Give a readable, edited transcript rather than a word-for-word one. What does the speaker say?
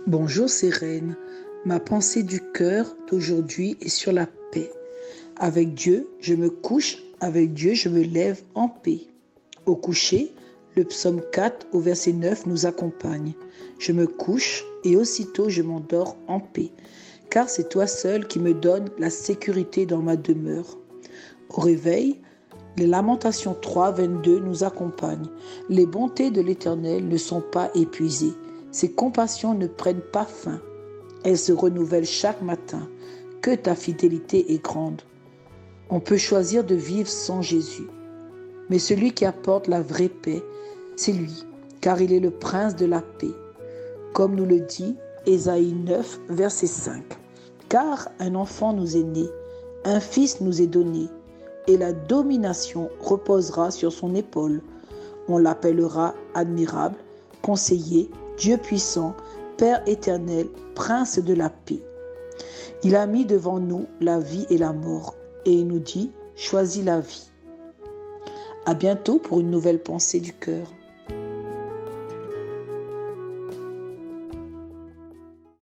Bonjour Sérène, ma pensée du cœur d'aujourd'hui est sur la paix. Avec Dieu, je me couche, avec Dieu, je me lève en paix. Au coucher, le psaume 4 au verset 9 nous accompagne. Je me couche et aussitôt je m'endors en paix, car c'est toi seul qui me donnes la sécurité dans ma demeure. Au réveil, les Lamentations 3, 22 nous accompagnent. Les bontés de l'Éternel ne sont pas épuisées. Ses compassions ne prennent pas fin. Elles se renouvellent chaque matin. Que ta fidélité est grande. On peut choisir de vivre sans Jésus. Mais celui qui apporte la vraie paix, c'est lui, car il est le prince de la paix. Comme nous le dit Ésaïe 9, verset 5. Car un enfant nous est né, un fils nous est donné, et la domination reposera sur son épaule. On l'appellera admirable, conseiller, Dieu puissant, Père éternel, prince de la paix. Il a mis devant nous la vie et la mort, et il nous dit, choisis la vie. À bientôt pour une nouvelle pensée du cœur.